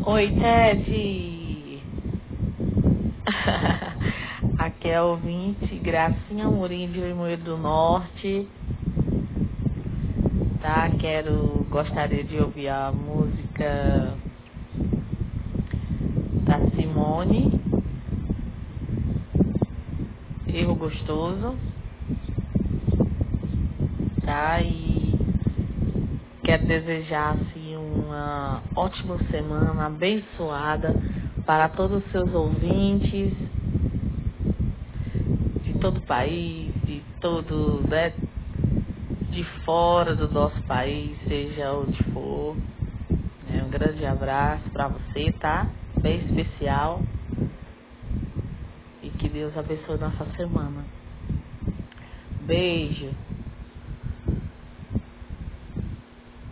Oi, Ted! Aqui é o ouvinte Gracinha Amorim de Limoeiro do Norte, tá? Gostaria de ouvir a música da Simone, Erro Gostoso, tá? E quero desejar, assim, uma ótima semana, abençoada para todos os seus ouvintes, de todo o país, né, de fora do nosso país, seja onde for. Um grande abraço para você, tá? Bem especial. E que Deus abençoe nossa semana. Beijo.